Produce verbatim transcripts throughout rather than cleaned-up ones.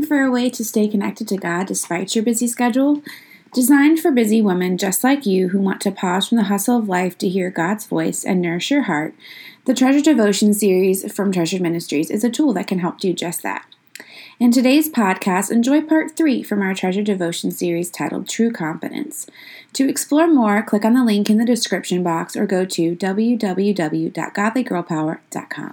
for a way to stay connected to God despite your busy schedule? Designed for busy women just like you who want to pause from the hustle of life to hear God's voice and nourish your heart, the Treasured Devotion series from Treasured Ministries is a tool that can help do just that. In today's podcast, enjoy part three from our Treasured Devotion series titled True Confidence. To explore more, click on the link in the description box or go to w w w dot godly girl power dot com.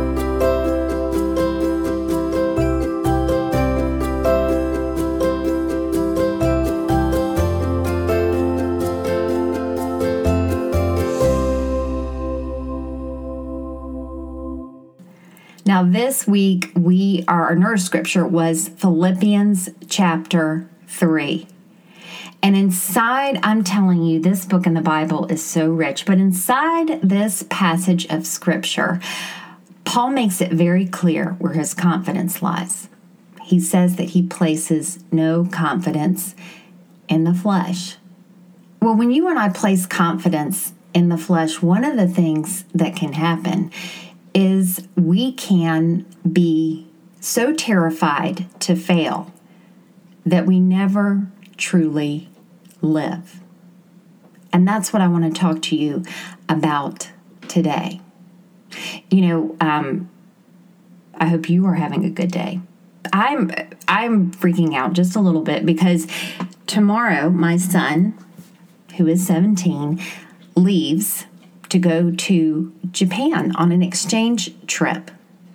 Now, this week, we our, our nurse scripture was Philippians chapter three. And inside, I'm telling you, this book in the Bible is so rich. But inside this passage of scripture, Paul makes it very clear where his confidence lies. He says that he places no confidence in the flesh. Well, when you and I place confidence in the flesh, one of the things that can happen is we can be so terrified to fail that we never truly live. And that's what I want to talk to you about today. You know, um, I hope you are having a good day. I'm I'm freaking out just a little bit because tomorrow my son, who is seventeen, leaves to go to Japan on an exchange trip.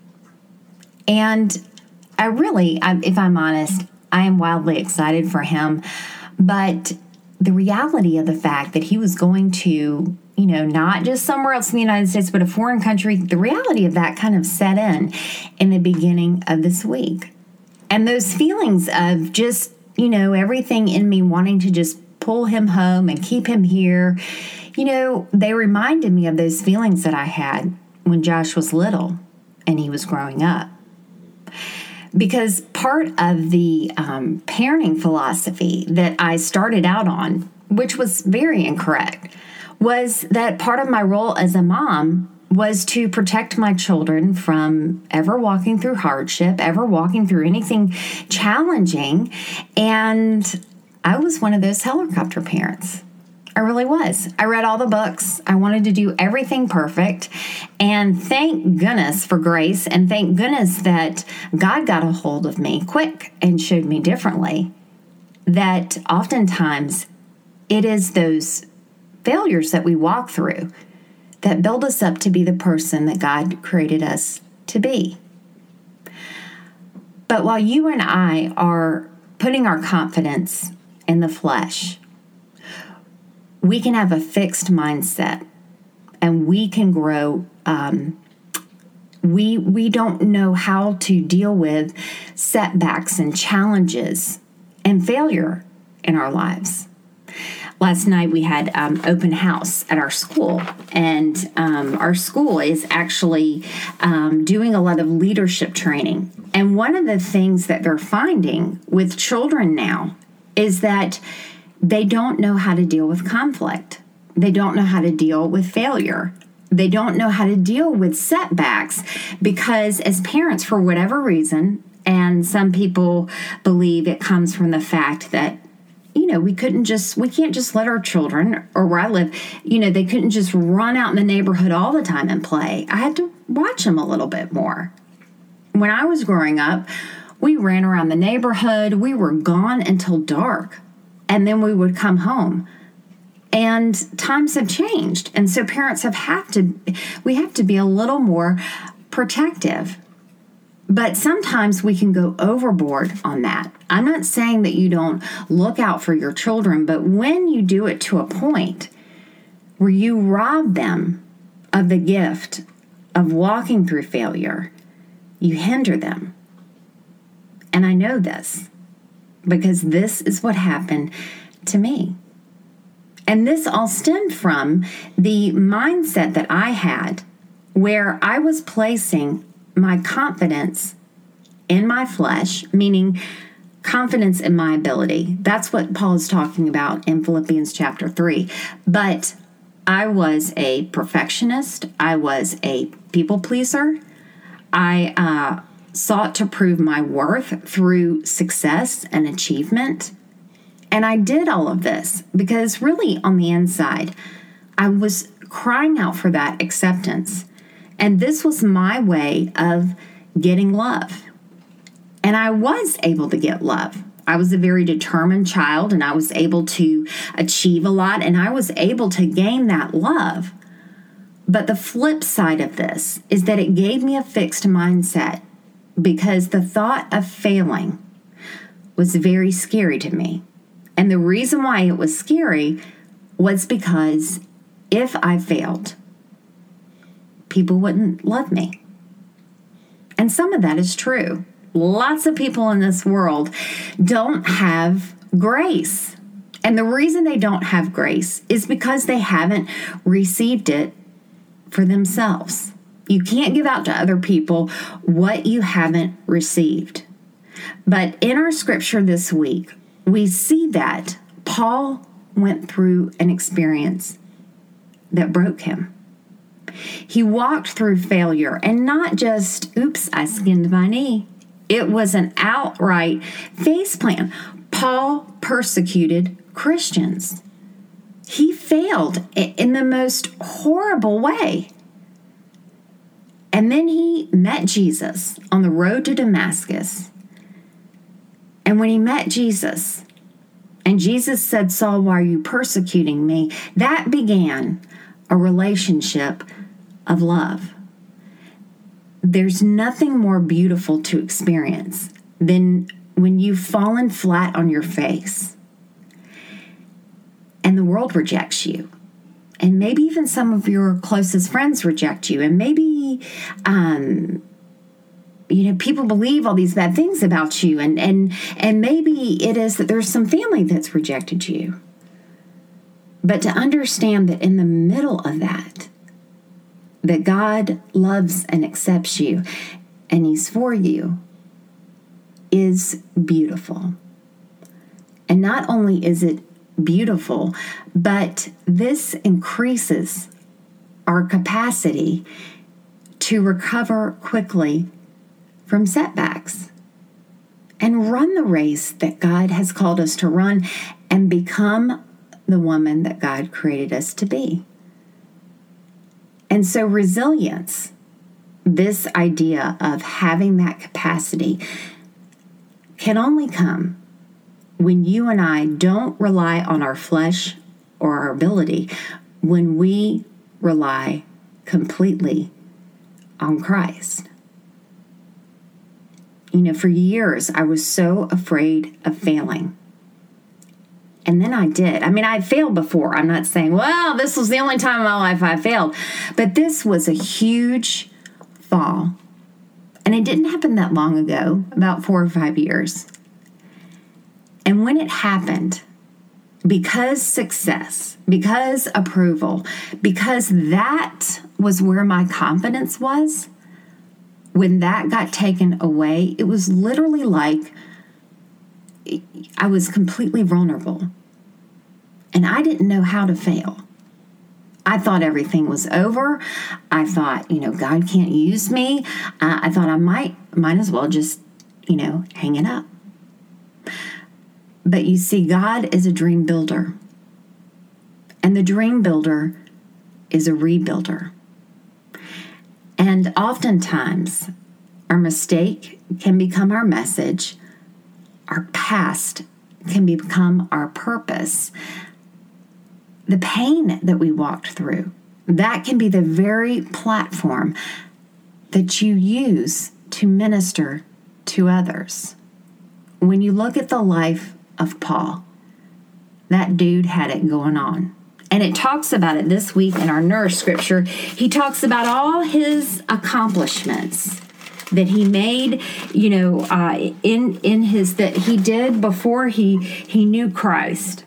And I really, I, if I'm honest, I am wildly excited for him. But the reality of the fact that he was going to, you know, not just somewhere else in the United States, but a foreign country, the reality of that kind of set in in the beginning of this week. And those feelings of just, you know, everything in me wanting to just pull him home and keep him here, you know, they reminded me of those feelings that I had when Josh was little and he was growing up. Because part of the um, parenting philosophy that I started out on, which was very incorrect, was that part of my role as a mom was to protect my children from ever walking through hardship, ever walking through anything challenging. And I was one of those helicopter parents. I really was. I read all the books. I wanted to do everything perfect. And thank goodness for grace. And thank goodness that God got a hold of me quick and showed me differently. That oftentimes it is those failures that we walk through that build us up to be the person that God created us to be. But while you and I are putting our confidence in the flesh, we can have a fixed mindset and we can grow. Um, we we don't know how to deal with setbacks and challenges and failure in our lives. Last night we had um, open house at our school, and um, our school is actually um, doing a lot of leadership training. And one of the things that they're finding with children now is that they don't know how to deal with conflict. They don't know how to deal with failure. They don't know how to deal with setbacks because as parents, for whatever reason, and some people believe it comes from the fact that, you know, we couldn't just, we can't just let our children, or where I live, you know, they couldn't just run out in the neighborhood all the time and play. I had to watch them a little bit more. When I was growing up, we ran around the neighborhood. We were gone until dark. And then we would come home. And times have changed. And so parents have have to, we have to be a little more protective. But sometimes we can go overboard on that. I'm not saying that you don't look out for your children, but when you do it to a point where you rob them of the gift of walking through failure, you hinder them. And I know this, because this is what happened to me. And this all stemmed from the mindset that I had where I was placing my confidence in my flesh, meaning confidence in my ability. That's what Paul is talking about in Philippians chapter three. But I was a perfectionist. I was a people pleaser. I uh, sought to prove my worth through success and achievement. And I did all of this because really on the inside, I was crying out for that acceptance. And this was my way of getting love. And I was able to get love. I was a very determined child, and I was able to achieve a lot, and I was able to gain that love. But the flip side of this is that it gave me a fixed mindset because the thought of failing was very scary to me. And the reason why it was scary was because if I failed, people wouldn't love me. And some of that is true. Lots of people in this world don't have grace. And the reason they don't have grace is because they haven't received it for themselves. You can't give out to other people what you haven't received. But in our scripture this week, we see that Paul went through an experience that broke him. He walked through failure, and not just, oops, I skinned my knee. It was an outright faceplant. Paul persecuted Christians. He failed in the most horrible way. And then he met Jesus on the road to Damascus. And when he met Jesus, and Jesus said, Saul, why are you persecuting me? That began a relationship of love. There's nothing more beautiful to experience than when you've fallen flat on your face and the world rejects you. And maybe even some of your closest friends reject you. And maybe, um, you know, people believe all these bad things about you. And, and, and maybe it is that there's some family that's rejected you. But to understand that in the middle of that, that God loves and accepts you and He's for you is beautiful. And not only is it beautiful, but this increases our capacity to recover quickly from setbacks and run the race that God has called us to run and become the woman that God created us to be. And so resilience, this idea of having that capacity, can only come when you and I don't rely on our flesh or our ability, when we rely completely on Christ. You know, for years, I was so afraid of failing. And then I did. I mean, I failed before. I'm not saying, well, this was the only time in my life I failed. But this was a huge fall. And it didn't happen that long ago, about four or five years. And when it happened, because success, because approval, because that was where my confidence was, when that got taken away, it was literally like I was completely vulnerable. And I didn't know how to fail. I thought everything was over. I thought, you know, God can't use me. Uh, I thought I might, might as well just, you know, hang it up. But you see, God is a dream builder. And the dream builder is a rebuilder. And oftentimes, our mistake can become our message. Our past can become our purpose. The pain that we walked through, that can be the very platform that you use to minister to others. When you look at the life of Paul, that dude had it going on. And it talks about it this week in our Nourish scripture. He talks about all his accomplishments that he made, you know, uh, in in his that he did before he he knew Christ.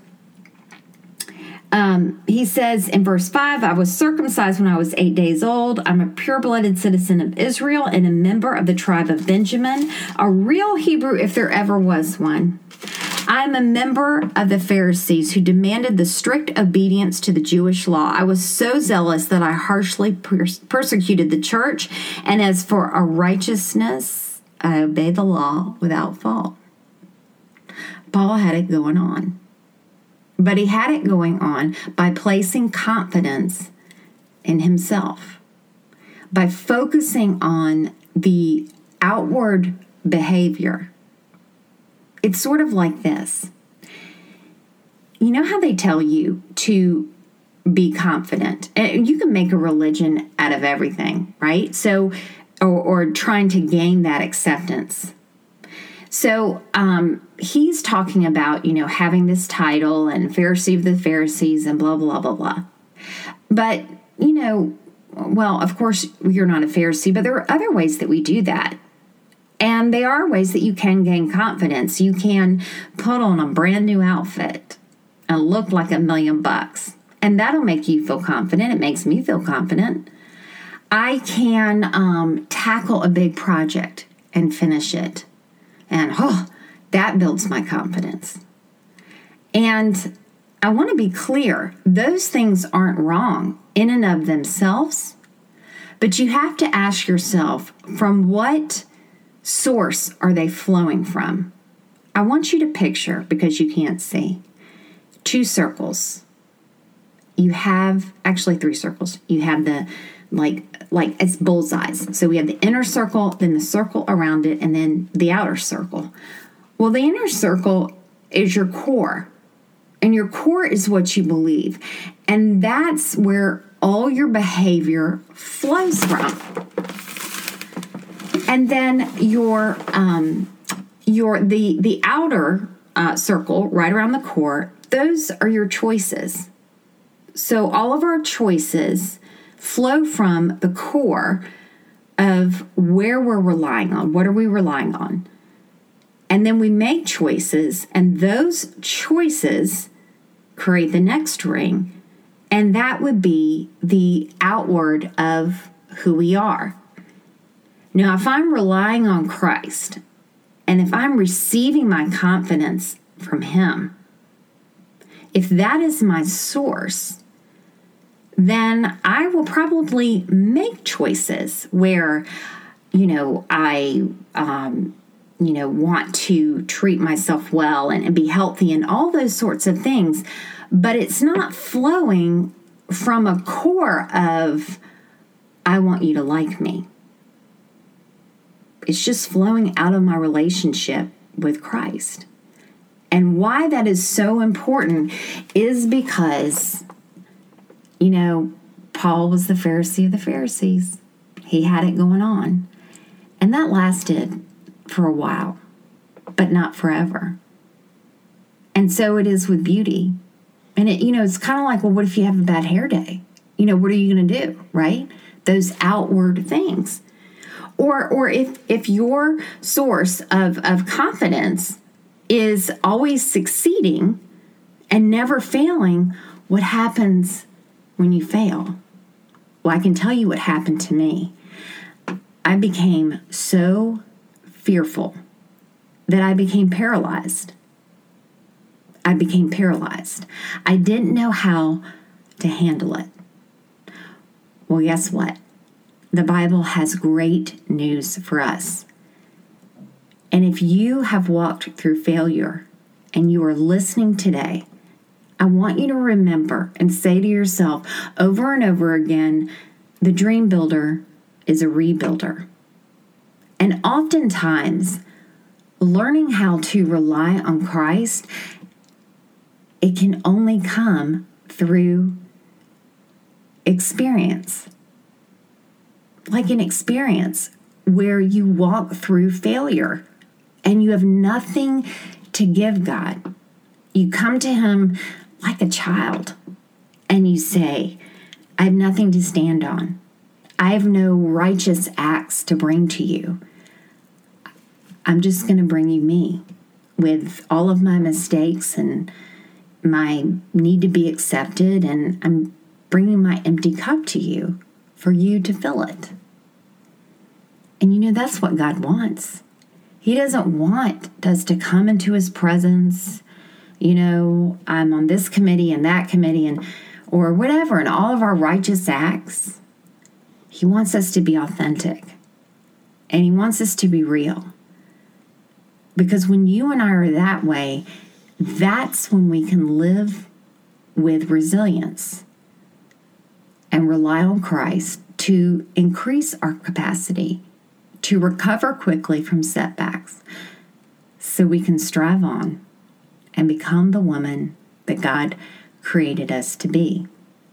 Um, he says in verse five, I was circumcised when I was eight days old. I'm a pure-blooded citizen of Israel and a member of the tribe of Benjamin, a real Hebrew if there ever was one. I'm a member of the Pharisees who demanded the strict obedience to the Jewish law. I was so zealous that I harshly pers- persecuted the church. And as for a righteousness, I obey the law without fault. Paul had it going on. But he had it going on by placing confidence in himself, by focusing on the outward behavior. It's sort of like this. You know how they tell you to be confident? And you can make a religion out of everything, right? So, or, or trying to gain that acceptance. So um, he's talking about, you know, having this title and Pharisee of the Pharisees and blah, blah, blah, blah. But, you know, well, of course, you're not a Pharisee, but there are other ways that we do that. And there are ways that you can gain confidence. You can put on a brand new outfit and look like a million bucks. And that'll make you feel confident. It makes me feel confident. I can um, tackle a big project and finish it. And, oh, that builds my confidence. And I want to be clear, those things aren't wrong in and of themselves, but you have to ask yourself, from what source are they flowing from? I want you to picture, because you can't see, two circles. You have, actually three circles. You have the, like, like it's bullseyes. So we have the inner circle, then the circle around it, and then the outer circle. Well, the inner circle is your core. And your core is what you believe. And that's where all your behavior flows from. And then your um, your the the outer uh, circle right around the core, those are your choices. So all of our choices flow from the core of where we're relying on. What are we relying on? And then we make choices, and those choices create the next ring, and that would be the outward of who we are. Now, if I'm relying on Christ, and if I'm receiving my confidence from Him, if that is my source, then I will probably make choices where, you know, I, um, you know, want to treat myself well and, and be healthy and all those sorts of things. But it's not flowing from a core of, I want you to like me. It's just flowing out of my relationship with Christ. And why that is so important is because, you know, Paul was the Pharisee of the Pharisees. He had it going on. And that lasted for a while, but not forever. And so it is with beauty. And, it, you know, it's kind of like, well, what if you have a bad hair day? You know, what are you going to do, right? Those outward things. Or or if if your source of, of confidence is always succeeding and never failing, what happens when you fail? Well, I can tell you what happened to me. I became so fearful that I became paralyzed. I became paralyzed. I didn't know how to handle it. Well, guess what? The Bible has great news for us. And if you have walked through failure and you are listening today, I want you to remember and say to yourself over and over again, the dream builder is a rebuilder. And oftentimes, learning how to rely on Christ, it can only come through experience. Like an experience where you walk through failure and you have nothing to give God. You come to Him like a child and you say, I have nothing to stand on. I have no righteous acts to bring to you. I'm just going to bring you me with all of my mistakes and my need to be accepted, and I'm bringing my empty cup to you for you to fill it. And you know, that's what God wants. He doesn't want us to come into His presence, you know, I'm on this committee and that committee and or whatever, and all of our righteous acts. He wants us to be authentic. And He wants us to be real. Because when you and I are that way, that's when we can live with resilience and rely on Christ to increase our capacity to recover quickly from setbacks so we can strive on and become the woman that God created us to be.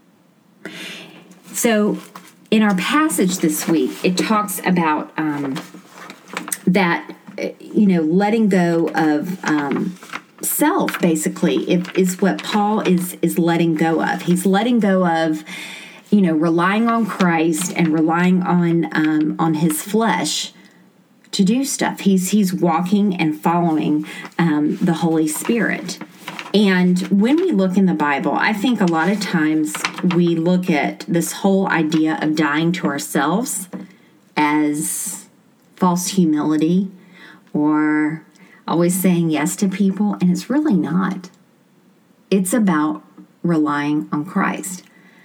So in our passage this week, it talks about um, that, you know, letting go of um, self, basically, it, is what Paul is is letting go of. He's letting go of, you know, relying on Christ and relying on um, on his flesh to do stuff. He's he's walking and following um, the Holy Spirit. And when we look in the Bible, I think a lot of times we look at this whole idea of dying to ourselves as false humility or always saying yes to people, and it's really not. It's about relying on Christ.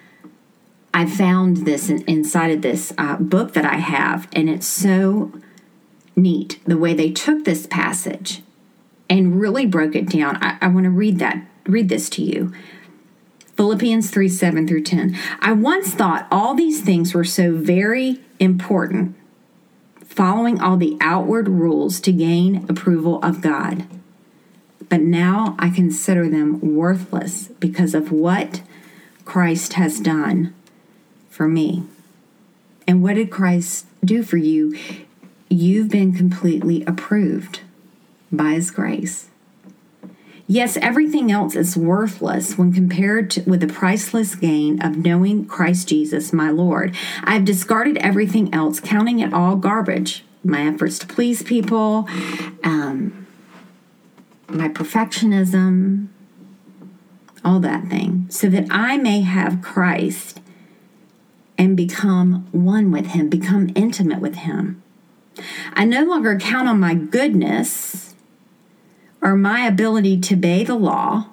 I found this in, inside of this uh, book that I have, and it's so neat the way they took this passage and really broke it down. I, I want to read that, read this to you. Philippians three, seven through ten. I once thought all these things were so very important, following all the outward rules to gain approval of God. But now I consider them worthless because of what Christ has done for me. And what did Christ do for you? You've been completely approved by his grace. Yes, everything else is worthless when compared to, with the priceless gain of knowing Christ Jesus, my Lord. I have discarded everything else, counting it all garbage. My efforts to please people, um, my perfectionism, all that thing, so that I may have Christ and become one with him, become intimate with him. I no longer count on my goodness or my ability to obey the law,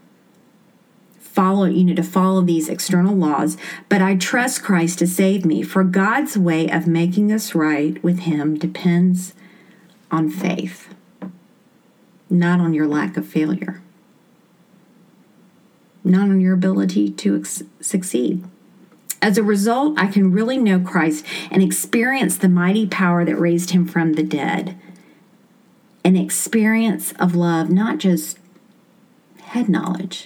follow, you know, to follow these external laws, but I trust Christ to save me. For God's way of making us right with him depends on faith, not on your lack of failure, not on your ability to ex- succeed. As a result, I can really know Christ and experience the mighty power that raised him from the dead. An experience of love, not just head knowledge.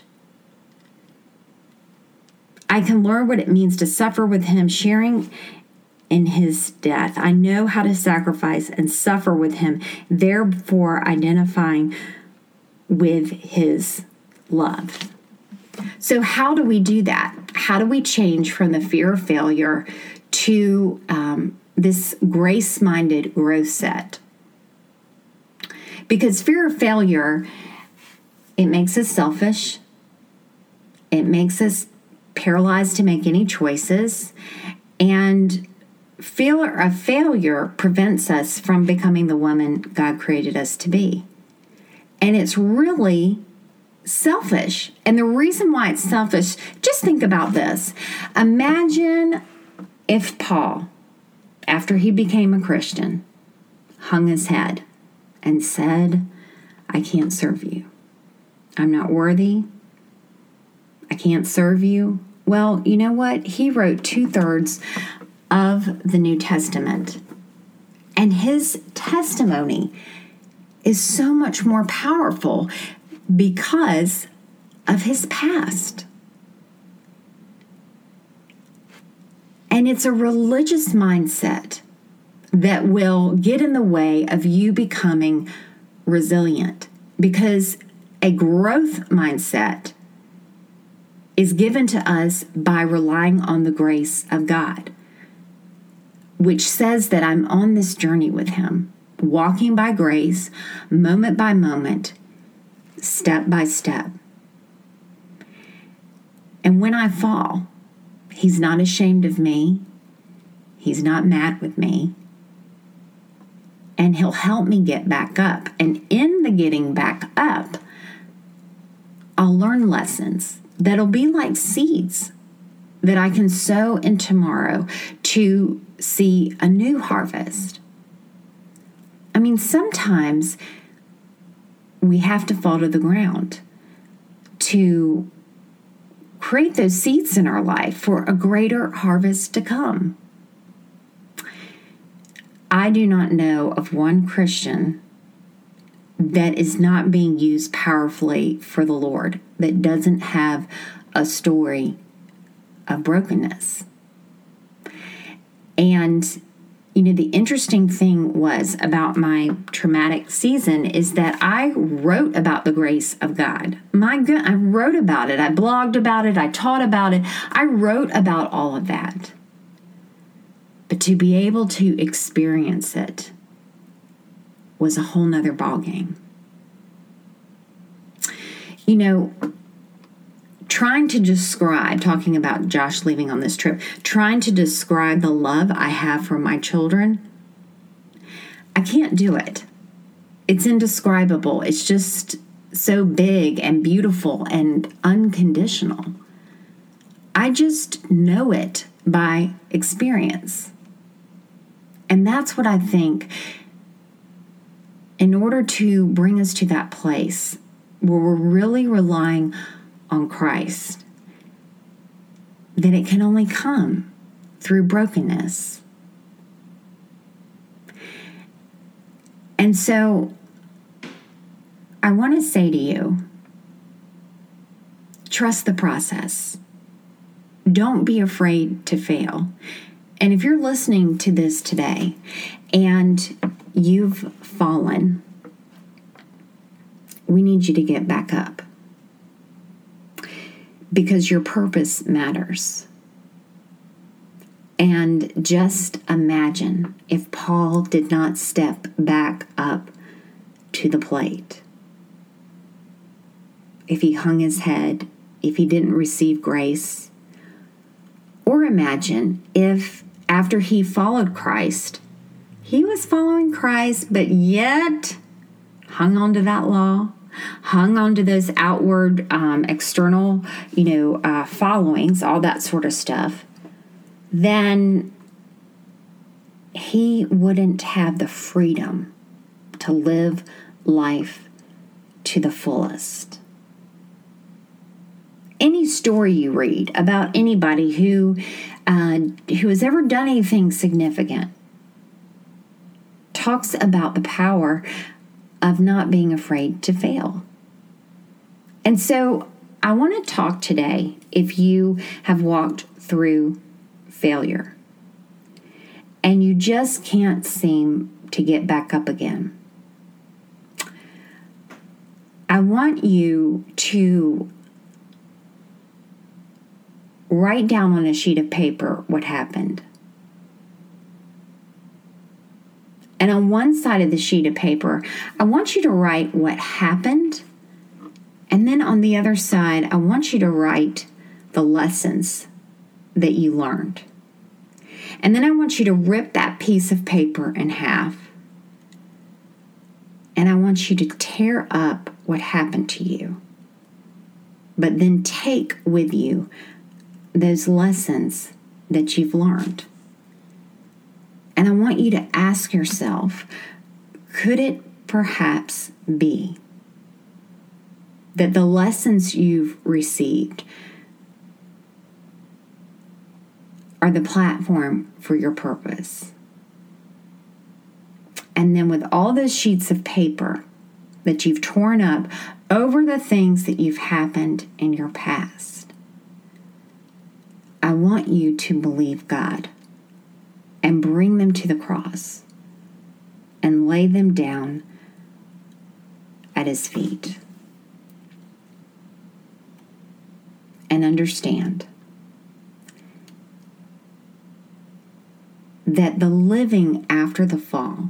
I can learn what it means to suffer with him, sharing in his death. I know how to sacrifice and suffer with him, therefore identifying with his love. So how do we do that? How do we change from the fear of failure to um, this grace-minded growth set? Because fear of failure, it makes us selfish. It makes us paralyzed to make any choices. And fear of failure prevents us from becoming the woman God created us to be. And it's really selfish. And the reason why it's selfish, just think about this. Imagine if Paul, after he became a Christian, hung his head and said, I can't serve you. I'm not worthy. I can't serve you. Well, you know what? He wrote two-thirds of the New Testament. And his testimony is so much more powerful because of his past. And it's a religious mindset that will get in the way of you becoming resilient, because a growth mindset is given to us by relying on the grace of God, which says that I'm on this journey with him, walking by grace, moment by moment, step by step. And when I fall, he's not ashamed of me. He's not mad with me. And he'll help me get back up. And in the getting back up, I'll learn lessons that'll be like seeds that I can sow in tomorrow to see a new harvest. I mean, sometimes we have to fall to the ground to create those seeds in our life for a greater harvest to come. I do not know of one Christian that is not being used powerfully for the Lord, that doesn't have a story of brokenness. And, you know, the interesting thing was about my traumatic season is that I wrote about the grace of God. My God, I wrote about it. I blogged about it. I taught about it. I wrote about all of that. But to be able to experience it was a whole nother ballgame. You know, trying to describe, talking about Josh leaving on this trip, trying to describe the love I have for my children, I can't do it. It's indescribable. It's just so big and beautiful and unconditional. I just know it by experience. And that's what I think, in order to bring us to that place where we're really relying on Christ, that it can only come through brokenness. And so I want to say to you, trust the process. Don't be afraid to fail. And if you're listening to this today and you've fallen, we need you to get back up, because your purpose matters. And just imagine if Paul did not step back up to the plate, if he hung his head, if he didn't receive grace. Or imagine if after he followed Christ, he was following Christ, but yet hung on to that law, hung on to those outward, um, external, you know, uh, followings, all that sort of stuff, then he wouldn't have the freedom to live life to the fullest. Any story you read about anybody who uh, who has ever done anything significant talks about the power of not being afraid to fail. And so I want to talk today, if you have walked through failure and you just can't seem to get back up again, I want you to write down on a sheet of paper what happened. And on one side of the sheet of paper, I want you to write what happened. And then on the other side, I want you to write the lessons that you learned. And then I want you to rip that piece of paper in half. And I want you to tear up what happened to you. But then take with you those lessons that you've learned. And I want you to ask yourself, could it perhaps be that the lessons you've received are the platform for your purpose? And then with all those sheets of paper that you've torn up over the things that you've happened in your past, I want you to believe God and bring them to the cross and lay them down at His feet. And understand that the living after the fall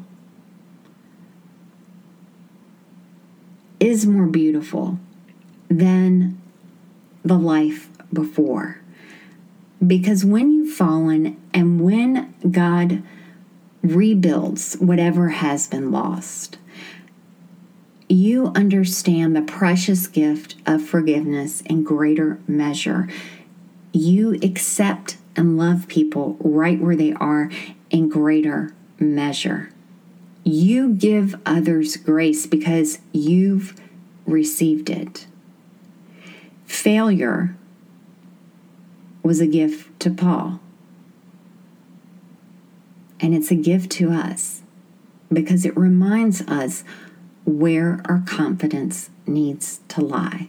is more beautiful than the life before. Because when you've fallen and when God rebuilds whatever has been lost, you understand the precious gift of forgiveness in greater measure. You accept and love people right where they are in greater measure. You give others grace because you've received it. Failure was a gift to Paul. And it's a gift to us because it reminds us where our confidence needs to lie.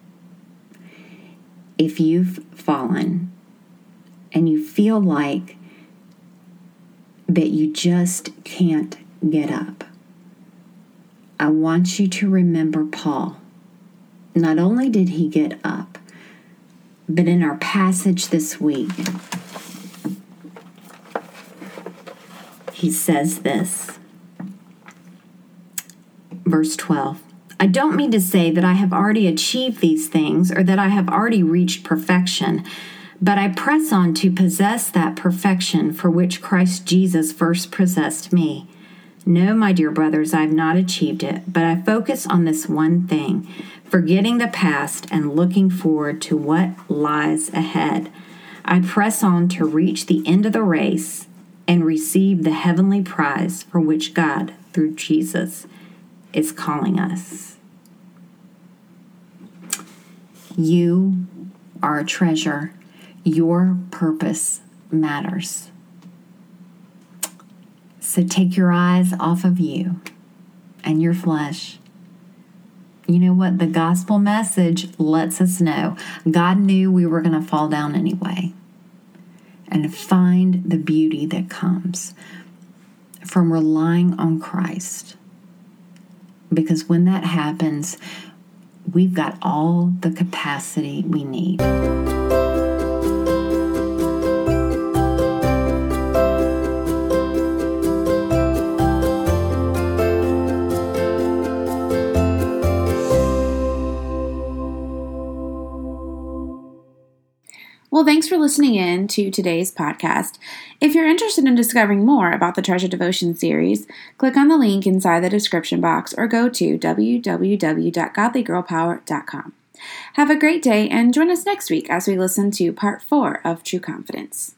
If you've fallen and you feel like that you just can't get up, I want you to remember Paul. Not only did he get up, but in our passage this week, he says this, verse twelve, I don't mean to say that I have already achieved these things or that I have already reached perfection, but I press on to possess that perfection for which Christ Jesus first possessed me. No, my dear brothers, I have not achieved it, but I focus on this one thing, forgetting the past and looking forward to what lies ahead. I press on to reach the end of the race and receive the heavenly prize for which God, through Jesus, is calling us. You are a treasure. Your purpose matters. So take your eyes off of you and your flesh. You know what? The gospel message lets us know God knew we were going to fall down anyway. And find the beauty that comes from relying on Christ. Because when that happens, we've got all the capacity we need. Well, thanks for listening in to today's podcast. If you're interested in discovering more about the Treasure Devotion series, click on the link inside the description box or go to w w w dot godly girl power dot com. Have a great day and join us next week as we listen to part four of True Confidence.